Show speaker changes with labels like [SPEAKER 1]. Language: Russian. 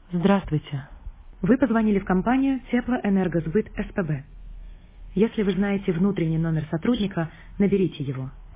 [SPEAKER 1] Здравствуйте. Вы позвонили в компанию Теплоэнергосбыт СПБ. Если вы знаете внутренний номер сотрудника, наберите его.